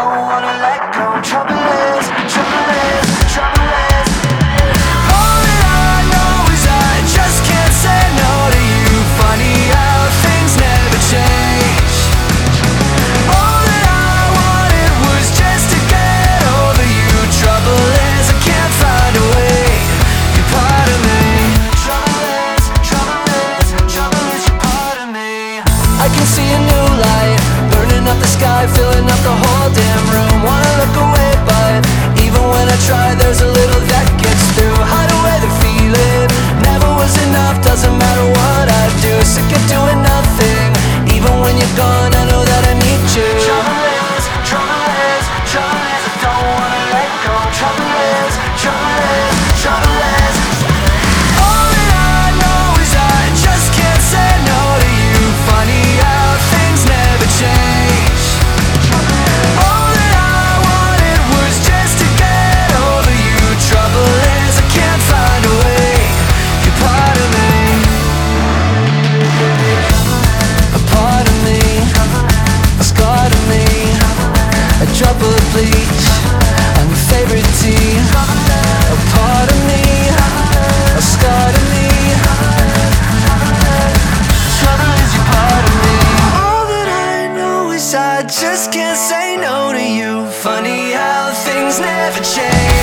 don't wanna let go. Trouble is, trouble is, trouble is. All that I know is I just can't say no to you. Funny how things never change. All that I wanted was just to get over you. Trouble is I can't find a way. You're part of me. Trouble is, trouble is, trouble is, you're part of me. I can see a new light burning up the sky, filling up the whole damn room. Wanna look away, but even when I try, there's a little that gets through. Hide away the feeling, never was enough. Doesn't matter what I do, sick of doing nothing. Even when you're gone, I know that I need you. Trouble is, trouble is, trouble is, I don't wanna let go. Trouble is, trouble is, trouble is. All that I know is I just can't say no to you. Funny how things never change. All that I wanted was just to get over you. Trouble is I can't find a way. You're part of me. A part of me, a scar to me, a drop of bleach, and your favorite tea. A part of me, a scar to me. Trouble is you're part of me. All that I know is I just can't say no to you. Funny how things never change.